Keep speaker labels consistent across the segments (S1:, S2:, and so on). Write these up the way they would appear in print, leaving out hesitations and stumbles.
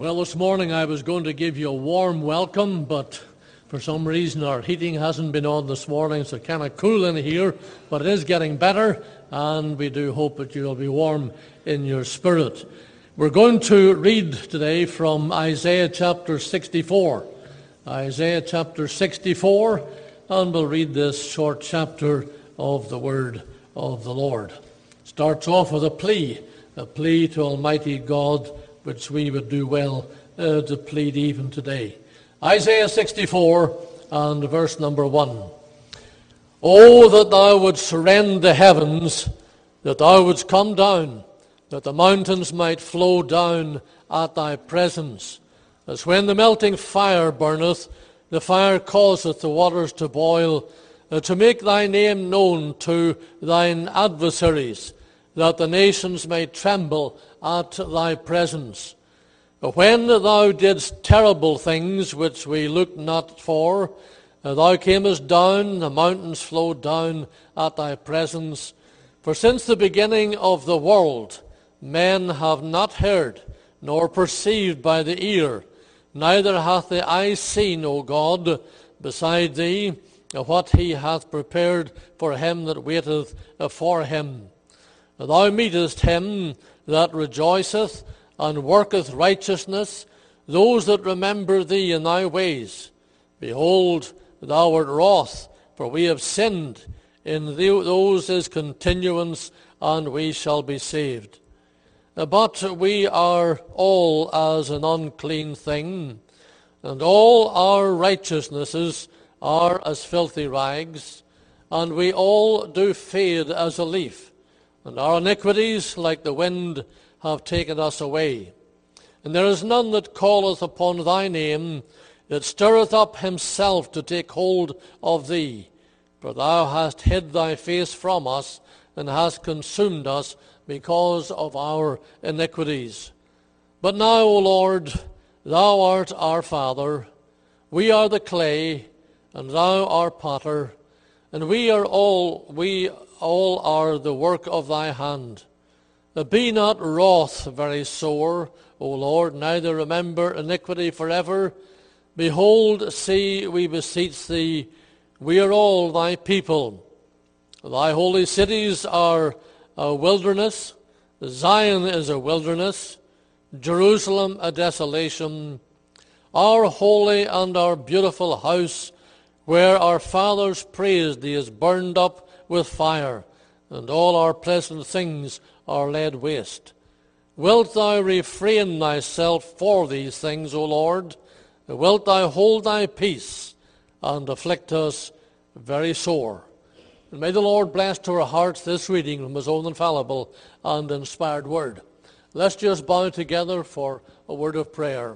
S1: Well, this morning I was going to give you a warm welcome, but for some reason our heating hasn't been on this morning, so it's kind of cool in here, but it is getting better, and we do hope that you'll be warm in your spirit. We're going to read today from Isaiah chapter 64. Isaiah chapter 64, and we'll read this short chapter of the Word of the Lord. Starts off with a plea to Almighty God, which we would do well to plead even today. Isaiah 64 and verse number 1. Oh, that thou wouldst rend the heavens, that thou wouldst come down, that the mountains might flow down at thy presence. As when the melting fire burneth, the fire causeth the waters to boil, to make thy name known to thine adversaries, that the nations may tremble at thy presence. When thou didst terrible things which we looked not for, thou camest down, the mountains flowed down at thy presence. For since the beginning of the world, men have not heard, nor perceived by the ear, neither hath the eye seen, O God, beside thee, what he hath prepared for him that waiteth for him. Thou meetest him that rejoiceth and worketh righteousness, those that remember thee in thy ways. Behold, thou art wroth, for we have sinned. In those is continuance, and we shall be saved. But we are all as an unclean thing, and all our righteousnesses are as filthy rags, and we all do fade as a leaf, and our iniquities, like the wind, have taken us away. And there is none that calleth upon thy name, that stirreth up himself to take hold of thee. For thou hast hid thy face from us, and hast consumed us because of our iniquities. But now, O Lord, thou art our Father. We are the clay, and thou our potter, and we all are the work of thy hand. Be not wroth very sore, O Lord, neither remember iniquity forever. Behold, see, we beseech thee, we are all thy people. Thy holy cities are a wilderness, Zion is a wilderness, Jerusalem a desolation. Our holy and our beautiful house, where our fathers praised thee, is burned up with fire, and all our pleasant things are laid waste. Wilt thou refrain thyself for these things, O Lord? Wilt thou hold thy peace and afflict us very sore? And may the Lord bless to our hearts this reading from his own infallible and inspired word. Let's just bow together for a word of prayer.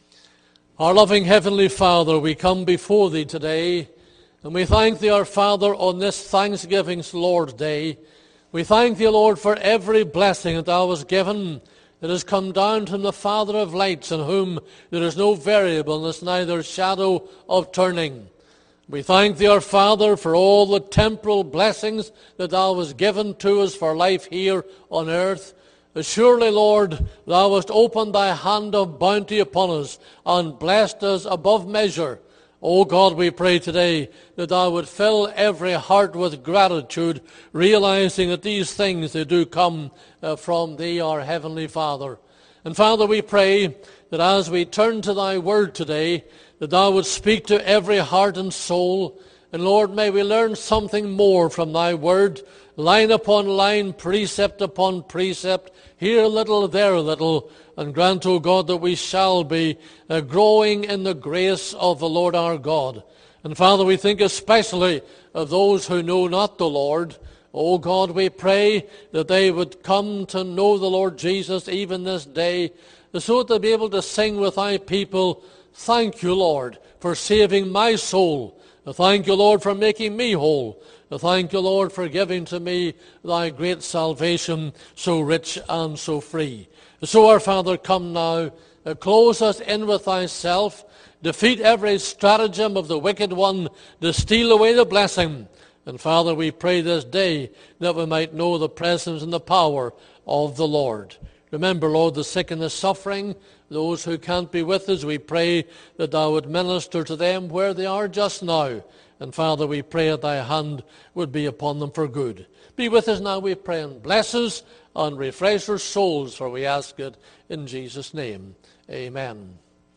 S1: Our loving Heavenly Father, we come before thee today, and we thank thee, our Father, on this Thanksgiving's Lord's Day. We thank thee, Lord, for every blessing that thou hast given that has come down from the Father of lights, in whom there is no variableness, neither shadow of turning. We thank thee, our Father, for all the temporal blessings that thou hast given to us for life here on earth. Surely, Lord, thou hast opened thy hand of bounty upon us and blessed us above measure. O God, we pray today that thou would fill every heart with gratitude, realizing that these things, they do come from thee, our Heavenly Father. And Father, we pray that as we turn to thy word today, that thou would speak to every heart and soul. And Lord, may we learn something more from thy word, line upon line, precept upon precept, here a little, there a little, and grant, O God, that we shall be growing in the grace of the Lord our God. And Father, we think especially of those who know not the Lord. O God, we pray that they would come to know the Lord Jesus even this day, so that they'll be able to sing with thy people, thank you, Lord, for saving my soul. Thank you, Lord, for making me whole. Thank you, Lord, for giving to me thy great salvation, so rich and so free. So, our Father, come now, close us in with thyself, defeat every stratagem of the wicked one to steal away the blessing. And Father, we pray this day that we might know the presence and the power of the Lord. Remember, Lord, the sick and the suffering, those who can't be with us. We pray that thou would minister to them where they are just now. And Father, we pray that thy hand would be upon them for good. Be with us now, we pray, and bless us and refresh our souls, for we ask it in Jesus' name. Amen.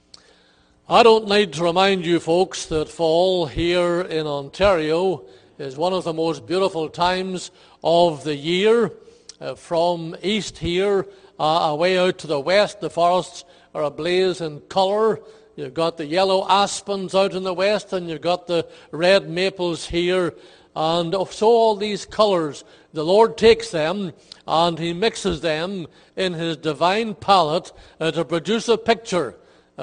S1: I don't need to remind you folks that fall here in Ontario is one of the most beautiful times of the year. From east here, away out to the west, the forests are ablaze in colour. You've got the yellow aspens out in the west, and you've got the red maples here. And so all these colours, the Lord takes them and he mixes them in his divine palette to produce a picture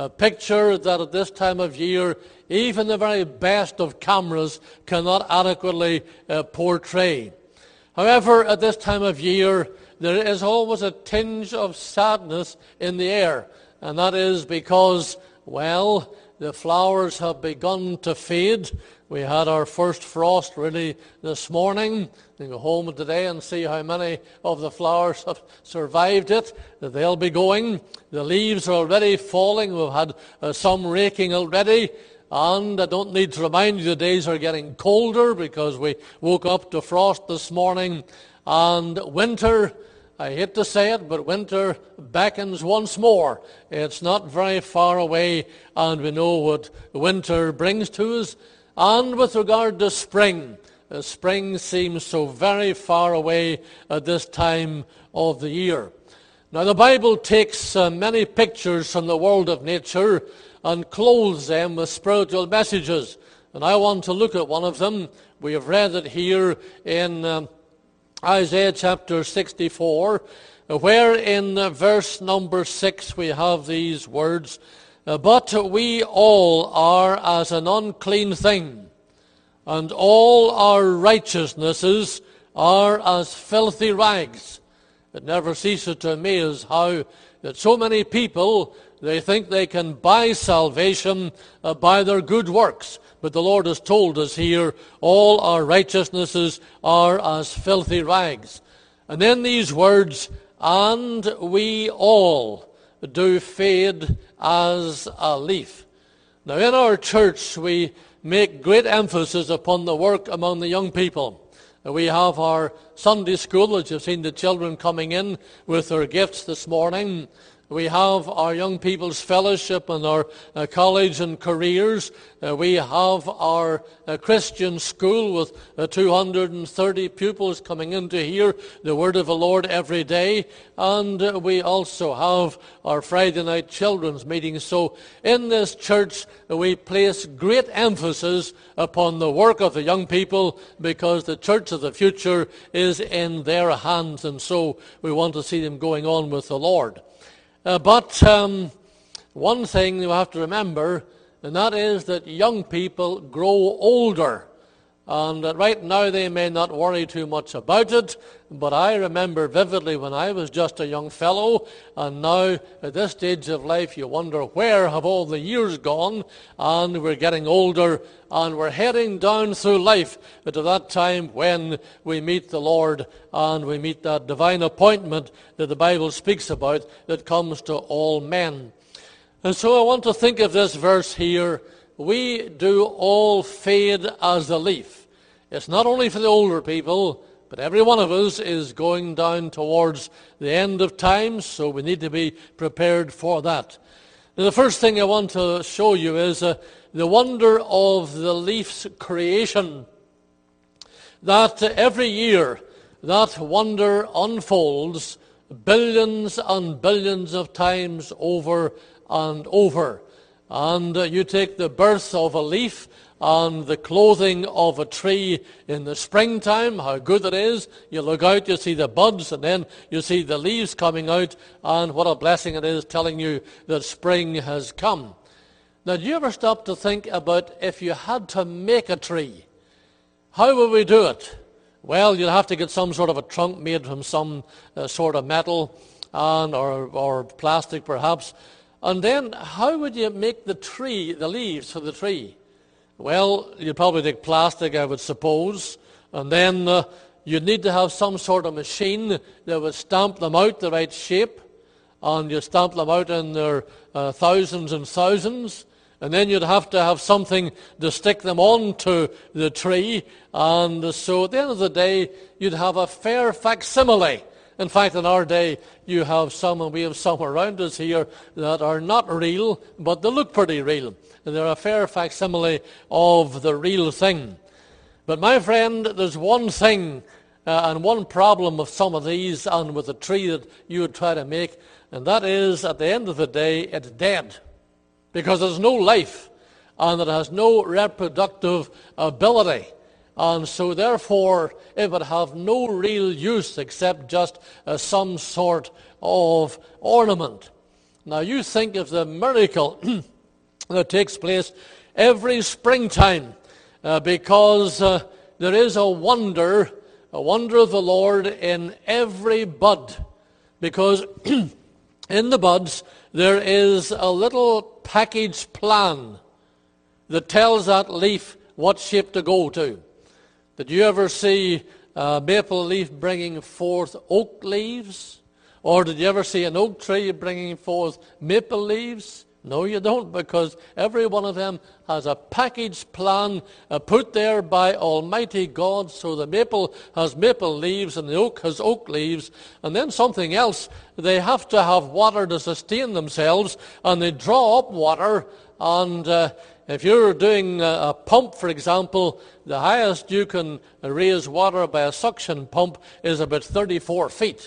S1: that at this time of year, even the very best of cameras cannot adequately portray. However, at this time of year, there is always a tinge of sadness in the air, and that is because, well, the flowers have begun to fade. We had our first frost really this morning. We go home today and see how many of the flowers have survived it. They'll be going. The leaves are already falling. We've had some raking already. And I don't need to remind you the days are getting colder because we woke up to frost this morning. And winter, I hate to say it, but winter beckons once more. It's not very far away, and we know what winter brings to us. And with regard to spring, spring seems so very far away at this time of the year. Now the Bible takes many pictures from the world of nature and clothes them with spiritual messages. And I want to look at one of them. We have read it here in Isaiah chapter 64, where in verse number 6 we have these words, "But we all are as an unclean thing, and all our righteousnesses are as filthy rags." It never ceases to amaze how that so many people, they think they can buy salvation by their good works. But the Lord has told us here, all our righteousnesses are as filthy rags. And then these words, "and we all do fade as a leaf." Now in our church we make great emphasis upon the work among the young people. We have our Sunday school, as you've seen the children coming in with their gifts this morning. We have our young people's fellowship and our college and careers. We have our Christian school with 230 pupils coming in to hear the word of the Lord every day. And we also have our Friday night children's meetings. So in this church, we place great emphasis upon the work of the young people because the church of the future is in their hands. And so we want to see them going on with the Lord. But one thing you have to remember, and that is that young people grow older. And right now they may not worry too much about it, but I remember vividly when I was just a young fellow, and now at this stage of life you wonder where have all the years gone, and we're getting older, and we're heading down through life to that time when we meet the Lord and we meet that divine appointment that the Bible speaks about that comes to all men. And so I want to think of this verse here, "We do all fade as a leaf." It's not only for the older people, but every one of us is going down towards the end of time, so we need to be prepared for that. Now, the first thing I want to show you is the wonder of the leaf's creation. That every year that wonder unfolds billions and billions of times over and over. And you take the birth of a leaf and the clothing of a tree in the springtime, how good it is. You look out, you see the buds, and then you see the leaves coming out, and what a blessing it is telling you that spring has come. Now, do you ever stop to think about if you had to make a tree? How would we do it? Well, you'd have to get some sort of a trunk made from some sort of metal or plastic perhaps. And then how would you make the tree, the leaves for the tree? Well, you'd probably take plastic, I would suppose, and then you'd need to have some sort of machine that would stamp them out the right shape. and you stamp them out in their thousands and thousands, and then you'd have to have something to stick them onto the tree, and so at the end of the day, you'd have a fair facsimile. In fact, in our day, you have some, and we have some around us here, that are not real, but they look pretty real. And they're a fair facsimile of the real thing. But my friend, there's one thing and one problem with some of these and with the tree that you would try to make, and that is, at the end of the day, it's dead. Because there's no life, and it has no reproductive ability. And so therefore, it would have no real use except just some sort of ornament. Now you think of the miracle that takes place every springtime, because there is a wonder of the Lord in every bud. Because in the buds there is a little package plan that tells that leaf what shape to go to. Did you ever see a maple leaf bringing forth oak leaves? Or did you ever see an oak tree bringing forth maple leaves? No, you don't, because every one of them has a package plan put there by Almighty God. So the maple has maple leaves and the oak has oak leaves. And then something else, they have to have water to sustain themselves, and they draw up water. And if you're doing a pump, for example, the highest you can raise water by a suction pump is about 34 feet.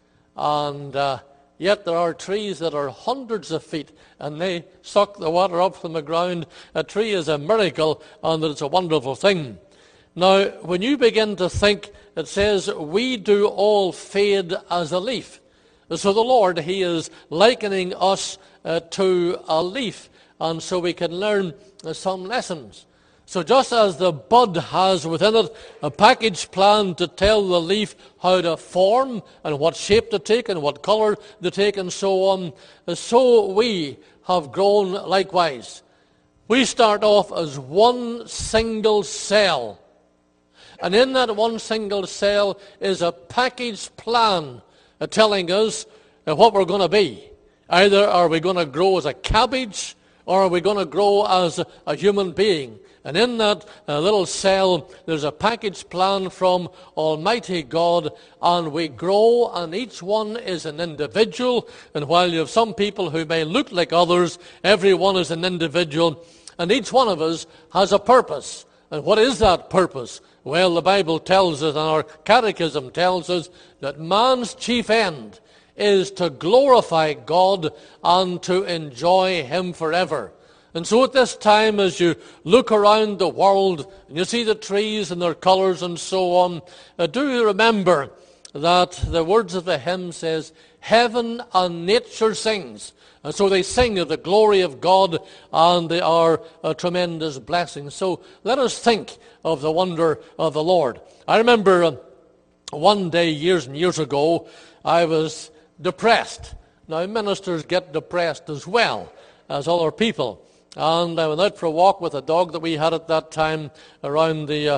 S1: And yet there are trees that are hundreds of feet, and they suck the water up from the ground. A tree is a miracle, and it's a wonderful thing. Now, when you begin to think, it says, we do all fade as a leaf. So the Lord, He is likening us to a leaf, and so we can learn some lessons. So just as the bud has within it a package plan to tell the leaf how to form and what shape to take and what color to take and so on, so we have grown likewise. We start off as one single cell. And in that one single cell is a package plan telling us what we're going to be. Either are we going to grow as a cabbage, or are we going to grow as a human being? And in that little cell, there's a package plan from Almighty God, and we grow, and each one is an individual. And while you have some people who may look like others, everyone is an individual, and each one of us has a purpose. And what is that purpose? Well, the Bible tells us, and our catechism tells us, that man's chief end is to glorify God and to enjoy Him forever. And so at this time, as you look around the world and you see the trees and their colors and so on, do you remember that the words of the hymn says, heaven and nature sings. And so they sing of the glory of God, and they are a tremendous blessing. So let us think of the wonder of the Lord. I remember one day years and years ago, I was depressed. Now ministers get depressed as well as other people. And I went out for a walk with a dog that we had at that time around the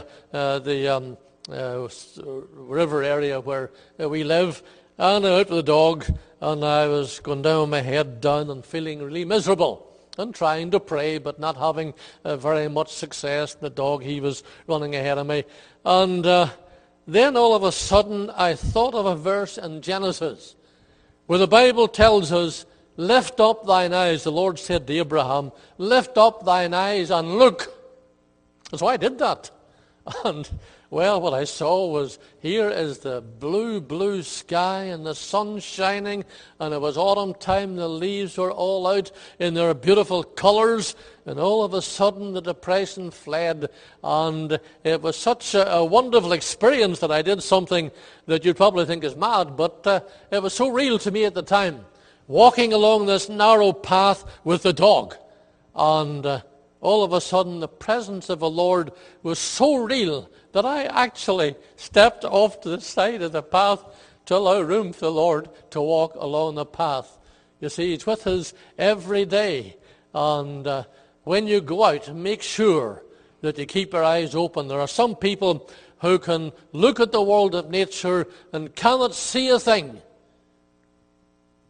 S1: river area where we live. And I went out with the dog, and I was going down with my head down and feeling really miserable and trying to pray, but not having very much success. The dog, he was running ahead of me. And then all of a sudden I thought of a verse in Genesis where the Bible tells us, lift up thine eyes, the Lord said to Abraham, lift up thine eyes and look. And so I did that. And, well, what I saw was, here is the blue, blue sky and the sun shining, and it was autumn time, the leaves were all out in their beautiful colors, and all of a sudden the depression fled, and it was such a wonderful experience that I did something that you'd probably think is mad, but it was so real to me at the time. Walking along this narrow path with the dog, and all of a sudden the presence of the Lord was so real that I actually stepped off to the side of the path to allow room for the Lord to walk along the path. You see, He's with us every day, and when you go out, make sure that you keep your eyes open. There are some people who can look at the world of nature and cannot see a thing.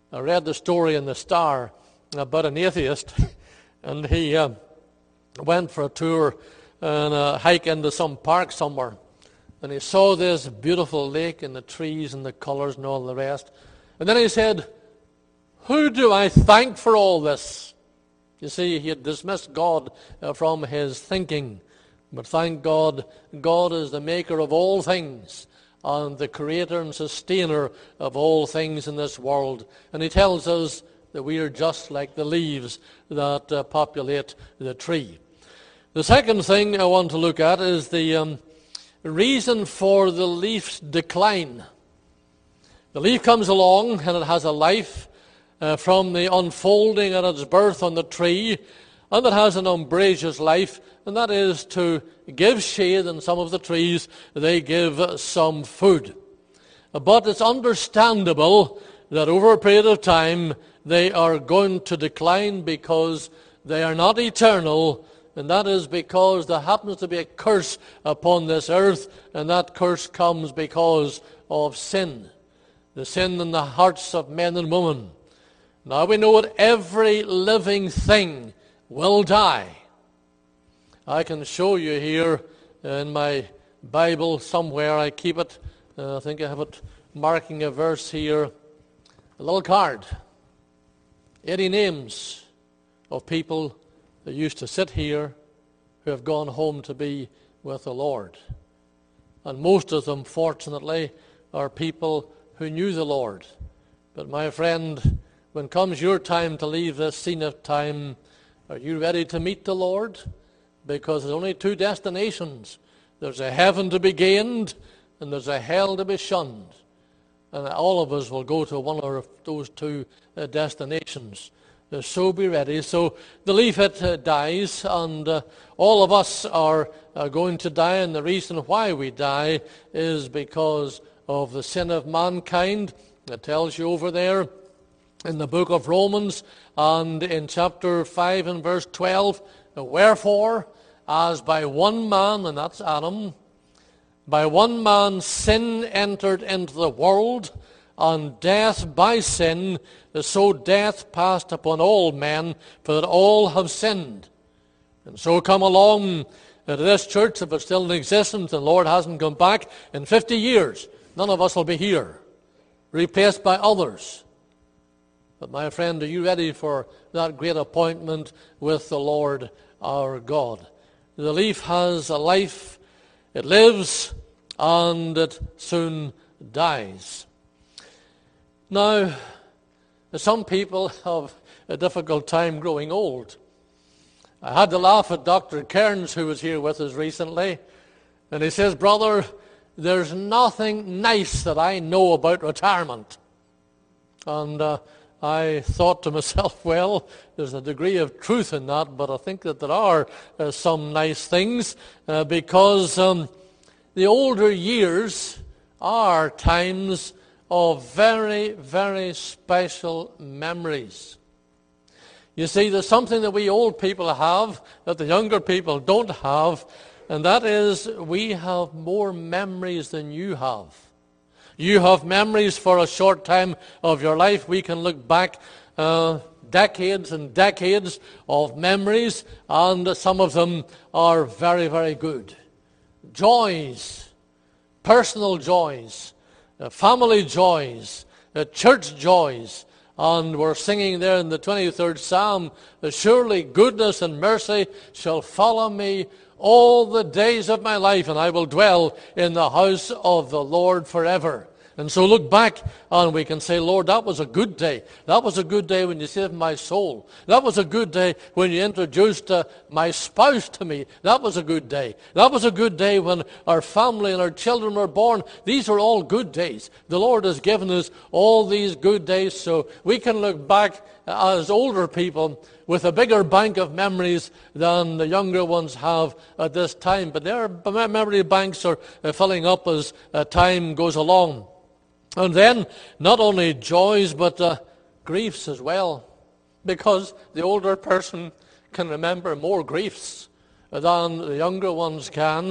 S1: I read the story in the Star about an atheist, and he went for a tour and a hike into some park somewhere. And he saw this beautiful lake and the trees and the colors and all the rest. And then he said, "Who do I thank for all this?" You see, he had dismissed God from his thinking. But thank God, God is the maker of all things and the creator and sustainer of all things in this world. And he tells us that we are just like the leaves that populate the tree. The second thing I want to look at is the reason for the leaf's decline. The leaf comes along and it has a life from the unfolding at its birth on the tree, and it has an umbrageous life, and that is to give shade, and some of the trees, they give some food. But it's understandable that over a period of time they are going to decline because they are not eternal, and that is because there happens to be a curse upon this earth, and that curse comes because of sin. The sin in the hearts of men and women. Now we know that every living thing will die. I can show you here in my Bible somewhere. I keep it. I think I have it marking a verse here. A little card. 80 names of people that used to sit here who have gone home to be with the Lord. And most of them, fortunately, are people who knew the Lord. But my friend, when comes your time to leave this scene of time, are you ready to meet the Lord? Because there's only two destinations. There's a heaven to be gained, and there's a hell to be shunned. And all of us will go to one of those two destinations. So be ready. So the leaf, it dies, and all of us are going to die, and the reason why we die is because of the sin of mankind. It tells you over there in the book of Romans and in chapter 5 and verse 12, "Wherefore, as by one man," and that's Adam, "by one man sin entered into the world, and death by sin, so death passed upon all men, for that all have sinned." And so come along to this church, if it's still in existence, and the Lord hasn't come back, in 50 years, none of us will be here, replaced by others. But my friend, are you ready for that great appointment with the Lord our God? The leaf has a life, it lives, and it soon dies. Now, some people have a difficult time growing old. I had to laugh at Dr. Cairns, who was here with us recently, and he says, "Brother, there's nothing nice that I know about retirement." And I thought to myself, well, there's a degree of truth in that, but I think that there are some nice things because the older years are times of very, very special memories. You see, there's something that we old people have that the younger people don't have, and that is we have more memories than you have. You have memories for a short time of your life. We can look back decades and decades of memories, and some of them are very, very good. Joys, personal joys, family joys, church joys. And we're singing there in the 23rd Psalm, "Surely goodness and mercy shall follow me all the days of my life, and I will dwell in the house of the Lord forever." And so look back and we can say, "Lord, that was a good day. That was a good day when you saved my soul. That was a good day when you introduced my spouse to me. That was a good day. That was a good day when our family and our children were born." These are all good days. The Lord has given us all these good days, so we can look back as older people with a bigger bank of memories than the younger ones have at this time. But their memory banks are filling up as time goes along. And then, not only joys, but griefs as well. Because the older person can remember more griefs than the younger ones can.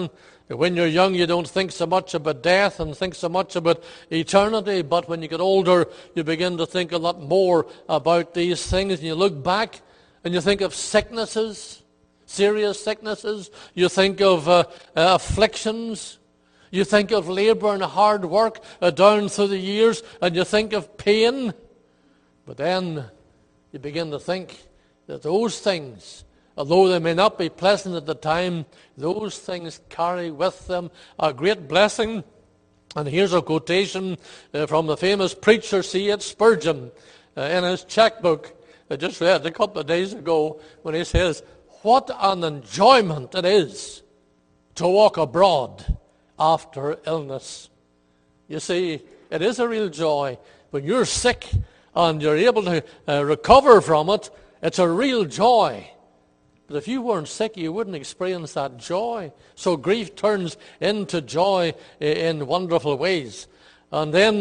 S1: When you're young, you don't think so much about death and think so much about eternity, but when you get older, you begin to think a lot more about these things, and you look back and you think of sicknesses, serious sicknesses. You think of afflictions. You think of labor and hard work down through the years, and you think of pain. But then you begin to think that those things, although they may not be pleasant at the time, those things carry with them a great blessing. And here's a quotation from the famous preacher C.H. Spurgeon in his checkbook. I just read a couple of days ago when he says, "What an enjoyment it is to walk abroad after illness." You see, it is a real joy. When you're sick and you're able to recover from it, it's a real joy. But if you weren't sick, you wouldn't experience that joy. So grief turns into joy in wonderful ways. And then,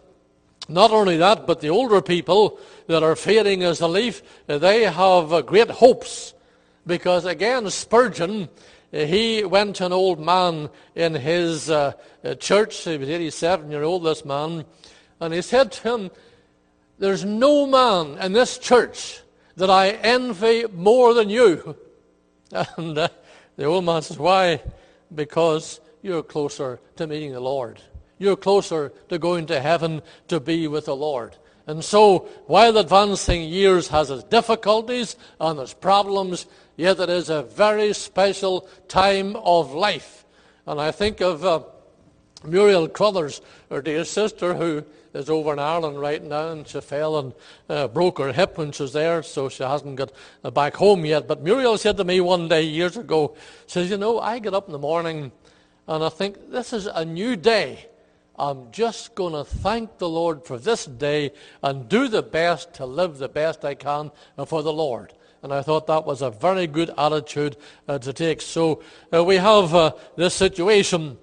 S1: not only that, but the older people that are fading as a leaf, they have great hopes. Because again, Spurgeon, he went to an old man in his church. He was 87-year-old, this man. And he said to him, "There's no man in this church that I envy more than you." And the old man says, "Why?" "Because you're closer to meeting the Lord. You're closer to going to heaven to be with the Lord." And so, while advancing years has its difficulties and its problems, yet it is a very special time of life. And I think of Muriel Crothers, her dear sister, who is over in Ireland right now, and she fell and broke her hip when she was there, so she hasn't got back home yet. But Muriel said to me one day years ago, says, "You know, I get up in the morning and I think, this is a new day. I'm just going to thank the Lord for this day and do the best to live the best I can for the Lord." And I thought that was a very good attitude to take. So we have this situation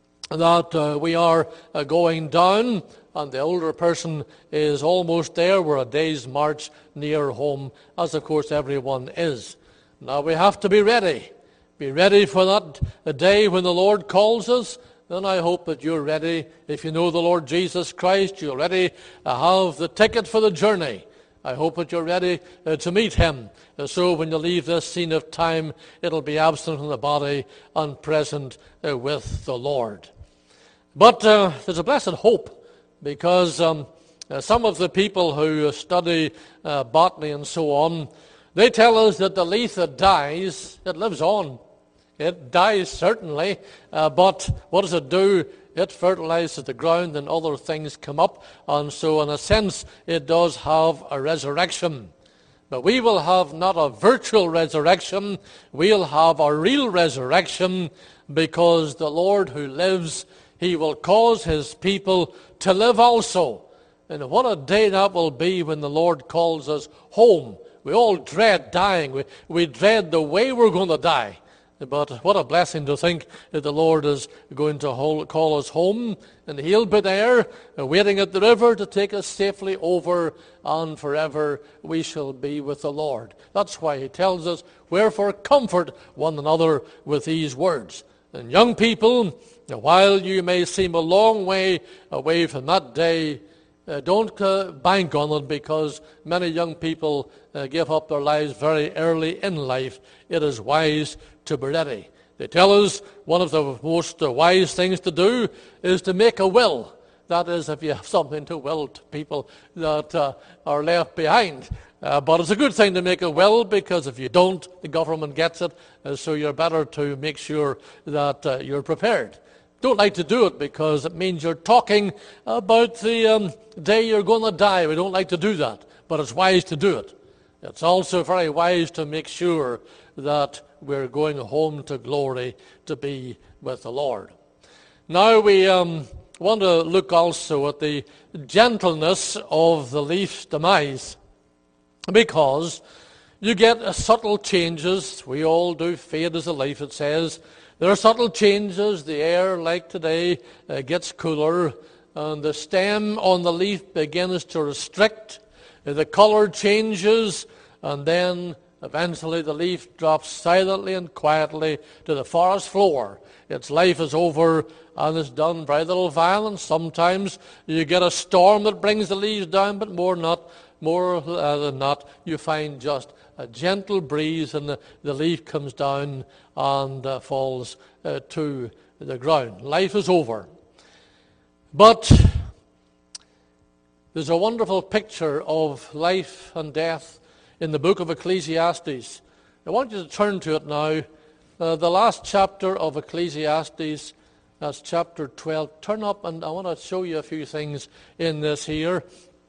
S1: that we are going down, and the older person is almost there. We're a day's march near home, as of course everyone is. Now we have to be ready. Be ready for that day when the Lord calls us. And I hope that you're ready. If you know the Lord Jesus Christ, you're ready to have the ticket for the journey. I hope that you're ready to meet him. So when you leave this scene of time, it'll be absent from the body and present with the Lord. But there's a blessed hope, because some of the people who study botany and so on, they tell us that the leaf that dies, it lives on. It dies certainly, but what does it do? It fertilizes the ground and other things come up, and so in a sense it does have a resurrection. But we will have not a virtual resurrection, we'll have a real resurrection, because the Lord who lives, he will cause his people to live also. And what a day that will be when the Lord calls us home. We all dread dying. We dread the way we're going to die. But what a blessing to think that the Lord is going to call us home, and he'll be there waiting at the river to take us safely over, and forever we shall be with the Lord. That's why he tells us, "Wherefore comfort one another with these words." And young people, while you may seem a long way away from that day, don't bank on it, because many young people give up their lives very early in life. It is wise to be ready. They tell us one of the most wise things to do is to make a will. That is, if you have something to will to people that are left behind. But it's a good thing to make a will, because if you don't, the government gets it. So you're better to make sure that you're prepared. Don't like to do it because it means you're talking about the day you're going to die. We don't like to do that, but it's wise to do it. It's also very wise to make sure that we're going home to glory to be with the Lord. Now we want to look also at the gentleness of the leaf's demise, because you get subtle changes. We all do fade as a leaf, it says. There are subtle changes. The air, like today, gets cooler, and the stem on the leaf begins to restrict. The color changes, and then eventually the leaf drops silently and quietly to the forest floor. Its life is over and it's done very little violence. Sometimes you get a storm that brings the leaves down, but more than not, you find just a gentle breeze and the leaf comes down and falls to the ground. Life is over. But there's a wonderful picture of life and death in the book of Ecclesiastes. I want you to turn to it now. The last chapter of Ecclesiastes, that's chapter 12. Turn up, and I want to show you a few things in this here,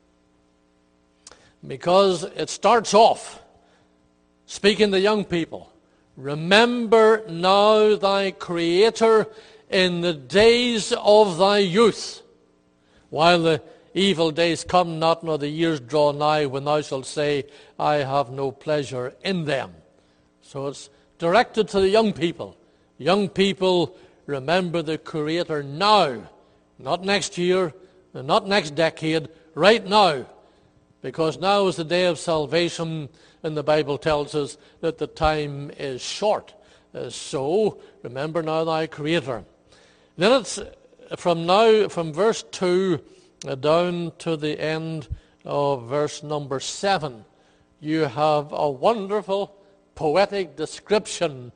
S1: because it starts off speaking to young people. Remember now thy Creator in the days of thy youth, while the evil days come not, nor the years draw nigh, when thou shalt say, I have no pleasure in them. So it's directed to the young people. Young people, remember the Creator now, not next year, and not next decade, right now. Because now is the day of salvation, and the Bible tells us that the time is short. So, remember now thy Creator. Then it's from verse 2 down to the end of verse number 7. You have a wonderful poetic description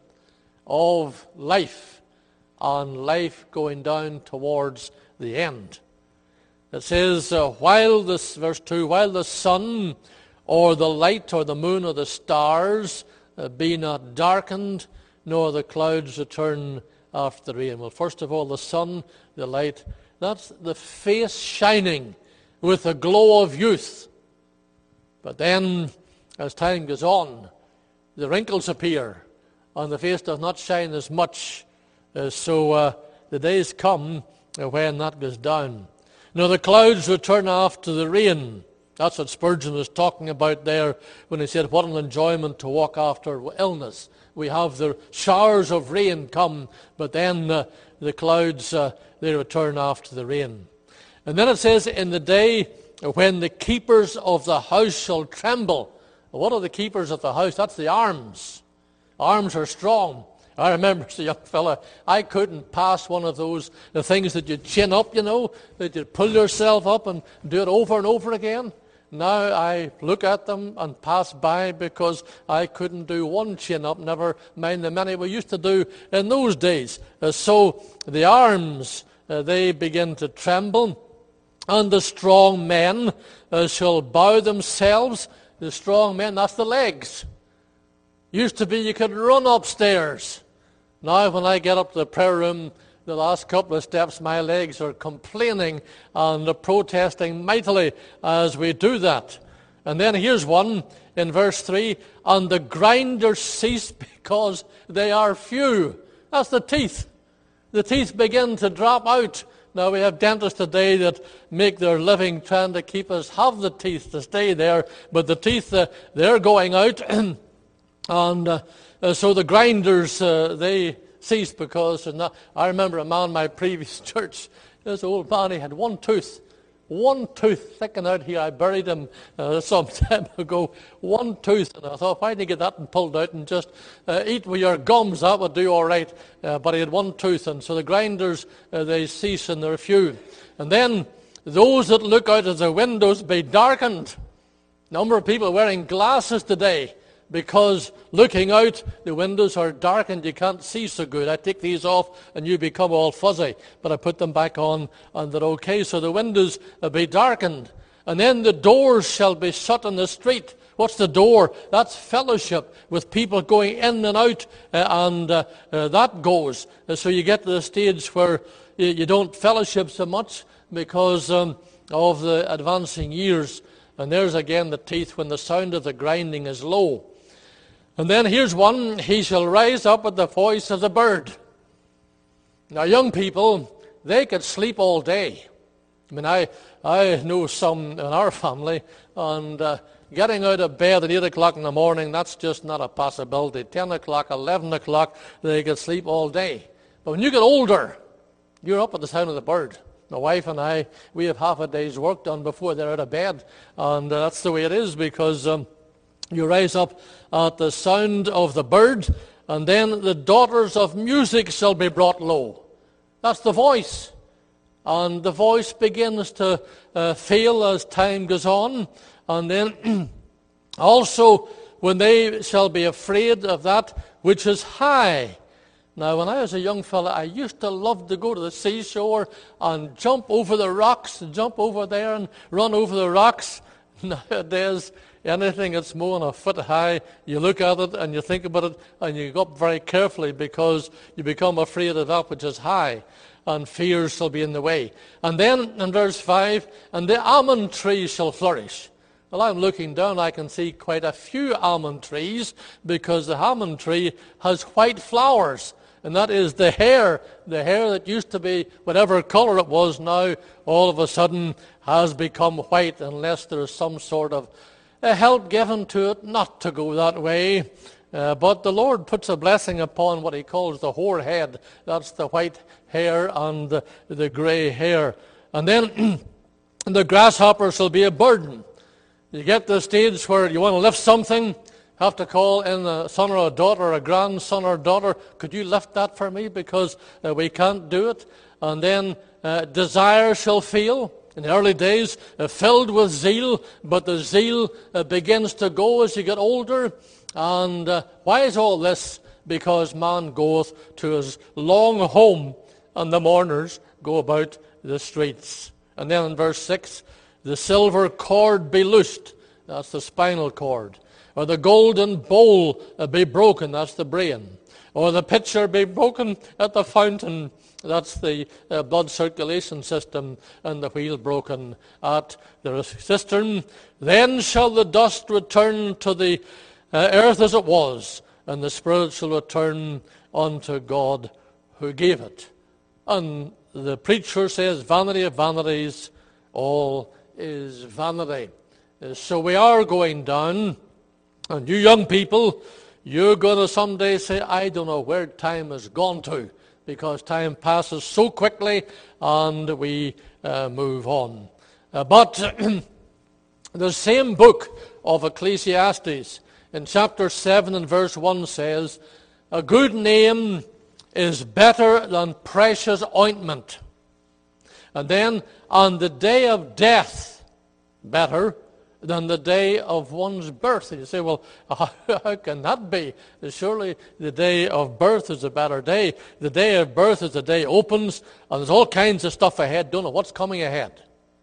S1: of life, and life going down towards the end. It says, verse 2, while the sun or the light or the moon or the stars be not darkened, nor the clouds return after the rain. Well, first of all, the sun, the light, that's the face shining with the glow of youth. But then, as time goes on, the wrinkles appear, and the face does not shine as much. So the days come when that goes down. Now the clouds return after the rain. That's what Spurgeon was talking about there when he said, what an enjoyment to walk after illness. We have the showers of rain come, but then the clouds, they return after the rain. And then it says, in the day when the keepers of the house shall tremble. What are the keepers of the house? That's the arms. Arms are strong. I remember as a young fella, I couldn't pass one of those, the things that you chin up, that you pull yourself up and do it over and over again. Now I look at them and pass by because I couldn't do one chin up, never mind the many we used to do in those days. So the arms, they begin to tremble, and the strong men shall bow themselves. The strong men, that's the legs. Used to be you could run upstairs. Now when I get up to the prayer room, the last couple of steps, my legs are complaining and protesting mightily as we do that. And then here's one in verse 3, and the grinders cease because they are few. That's the teeth. The teeth begin to drop out. Now we have dentists today that make their living trying to keep us have the teeth to stay there, but the teeth, they're going out. And so the grinders, they cease because I remember a man in my previous church, this old man, he had one tooth sticking out here. I buried him some time ago, one tooth, and I thought, why didn't you get that pulled out and just eat with your gums? That would do all right. But he had one tooth, and so the grinders, they cease and they're few. And then those that look out of the windows be darkened. Number of people wearing glasses today, because looking out, the windows are dark and you can't see so good. I take these off and you become all fuzzy, but I put them back on and they're okay. So the windows be darkened. And then the doors shall be shut in the street. What's the door? That's fellowship with people going in and out, and that goes. So you get to the stage where you don't fellowship so much because of the advancing years. And there's again the teeth when the sound of the grinding is low. And then here's one, he shall rise up at the voice of the bird. Now young people, they could sleep all day. I mean, I know some in our family, and getting out of bed at 8 o'clock in the morning, that's just not a possibility. 10 o'clock, 11 o'clock, they could sleep all day. But when you get older, you're up at the sound of the bird. My wife and I, we have half a day's work done before they're out of bed, and that's the way it is because You rise up at the sound of the bird, and then the daughters of music shall be brought low. That's the voice. And the voice begins to fail as time goes on. And then also when they shall be afraid of that which is high. Now, when I was a young fella, I used to love to go to the seashore and jump over the rocks, and jump over there and run over the rocks. Nowadays, anything that's more than a foot high, you look at it and you think about it and you go up very carefully because you become afraid of that which is high, and fears shall be in the way. And then in verse 5, and the almond tree shall flourish. Well, I'm looking down, I can see quite a few almond trees because the almond tree has white flowers. And that is the hair that used to be whatever color it was now all of a sudden has become white, unless there's some sort of help given to it not to go that way. But the Lord puts a blessing upon what he calls the hoar head. That's the white hair and the grey hair. And then the grasshopper shall be a burden. You get to the stage where you want to lift something, have to call in a son or a daughter, or a grandson or daughter, could you lift that for me, because we can't do it. And then desire shall fail. In the early days, filled with zeal, but the zeal begins to go as you get older. And why is all this? Because man goeth to his long home, and the mourners go about the streets. And then in verse 6, the silver cord be loosed. That's the spinal cord. Or the golden bowl be broken. That's the brain. Or the pitcher be broken at the fountain. That's the blood circulation system. And the wheel broken at the cistern. Then shall the dust return to the earth as it was, and the spirit shall return unto God who gave it. And the preacher says, vanity of vanities, all is vanity. So we are going down, and you young people, you're going to someday say, I don't know where time has gone to, because time passes so quickly and we move on. But the same book of Ecclesiastes in chapter 7 and verse 1 says, a good name is better than precious ointment. And then, on the day of death, better than the day of one's birth. And you say, well, how can that be? Surely the day of birth is a better day. The day of birth is the day opens, and there's all kinds of stuff ahead. Don't know what's coming ahead.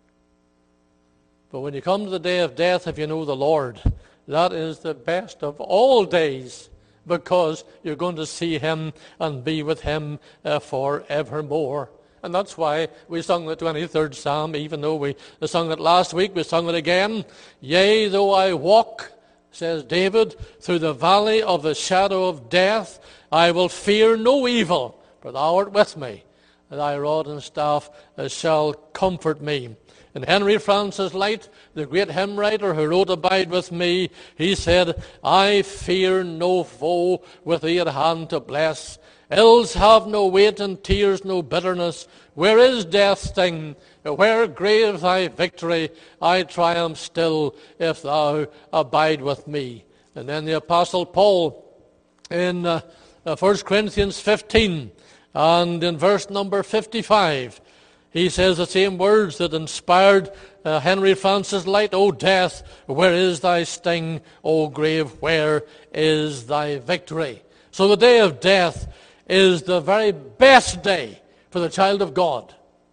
S1: But when you come to the day of death, if you know the Lord, that is the best of all days, because you're going to see him and be with him forevermore. And that's why we sung the 23rd Psalm, even though we sung it last week, we sung it again. Yea, though I walk, says David, through the valley of the shadow of death, I will fear no evil, for thou art with me. Thy rod and staff shall comfort me. And Henry Francis Lyte, the great hymn writer who wrote Abide With Me, he said, I fear no foe with thee at hand to bless. Ills have no weight and tears no bitterness. Where is death's sting? Where grave thy victory? I triumph still if thou abide with me. And then the Apostle Paul in 1 Corinthians 15 and in verse number 55, he says the same words that inspired Henry Francis Lyte. O death, where is thy sting? O grave, where is thy victory? So the day of death is the very best day for the child of God.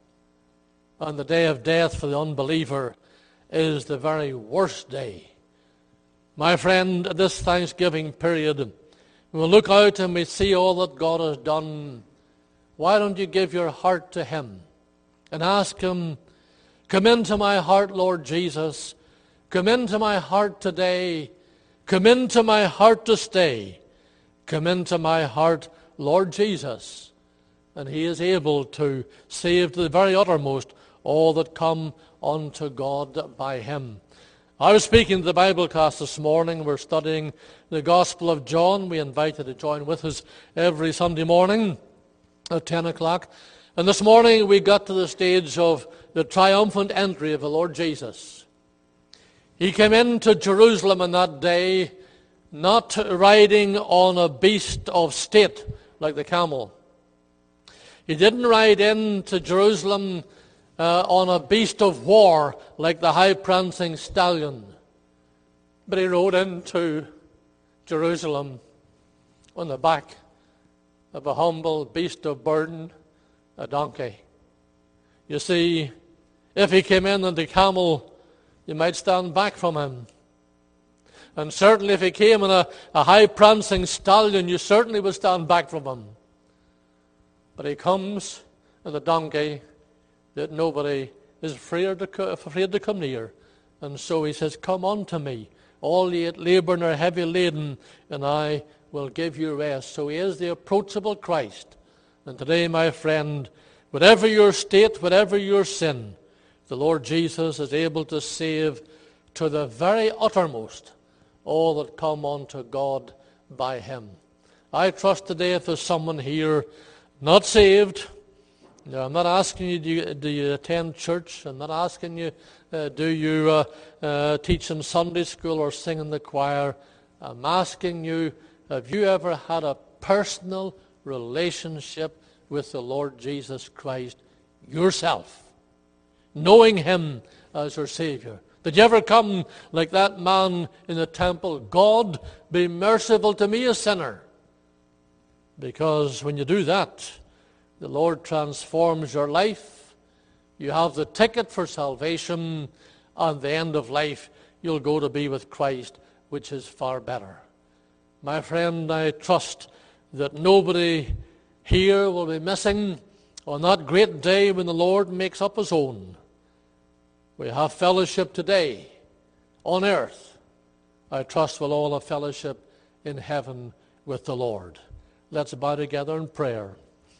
S1: And the day of death for the unbeliever is the very worst day. My friend, at this Thanksgiving period, we look out and we see all that God has done. Why don't you give your heart to him and ask him, come into my heart, Lord Jesus. Come into my heart today. Come into my heart to stay. Come into my heart, Lord Jesus. And he is able to save to the very uttermost all that come unto God by him. I was speaking to the Bible class this morning. We're studying the Gospel of John. We invite you to join with us every Sunday morning at 10 o'clock. And this morning we got to the stage of the triumphant entry of the Lord Jesus. He came into Jerusalem in that day, not riding on a beast of state like the camel. He didn't ride into Jerusalem on a beast of war like the high prancing stallion. But he rode into Jerusalem on the back of a humble beast of burden, a donkey. You see, if he came in on the camel, you might stand back from him. And certainly if he came on a high prancing stallion, you certainly would stand back from him. But he comes on the donkey that nobody is afraid to come near. And so he says, "Come unto me, all ye that labor and are heavy laden, and I will give you rest." So he is the approachable Christ. And today, my friend, whatever your state, whatever your sin, the Lord Jesus is able to save to the very uttermost all that come unto God by him. I trust today if there's someone here not saved, I'm not asking you, do you attend church? I'm not asking you, do you teach in Sunday school or sing in the choir? I'm asking you, have you ever had a personal relationship with the Lord Jesus Christ yourself, knowing him as your Savior? Did you ever come like that man in the temple, "God, be merciful to me, a sinner"? Because when you do that, the Lord transforms your life. You have the ticket for salvation, and the end of life, you'll go to be with Christ, which is far better. My friend, I trust that nobody here will be missing on that great day when the Lord makes up his own. We have fellowship today on earth. I trust we'll all have fellowship in heaven with the Lord. Let's bow together in prayer.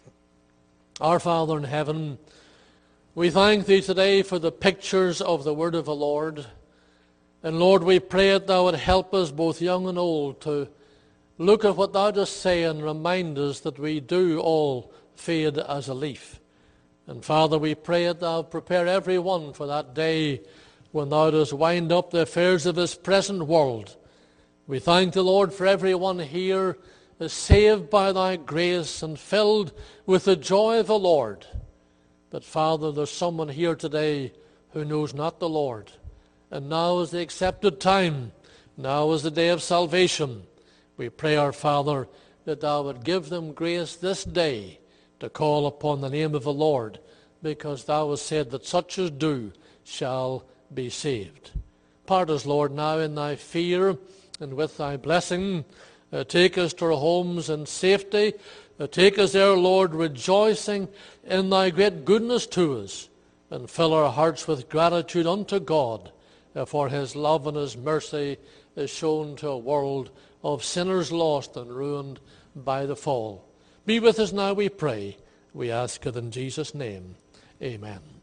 S1: Our Father in heaven, we thank thee today for the pictures of the word of the Lord. And Lord, we pray that thou would help us, both young and old, to look at what thou dost say and remind us that we do all fade as a leaf. And Father, we pray that thou prepare every one for that day when thou dost wind up the affairs of this present world. We thank the Lord for every one here is saved by thy grace and filled with the joy of the Lord. But Father, there's someone here today who knows not the Lord. And now is the accepted time. Now is the day of salvation. We pray, our Father, that thou would give them grace this day to call upon the name of the Lord, because thou hast said that such as do shall be saved. Part us, Lord, now in thy fear and with thy blessing. Take us to our homes in safety. Take us there, Lord, rejoicing in thy great goodness to us, and fill our hearts with gratitude unto God for his love and his mercy is shown to a world of sinners lost and ruined by the fall. Be with us now, we pray. We ask it in Jesus' name. Amen.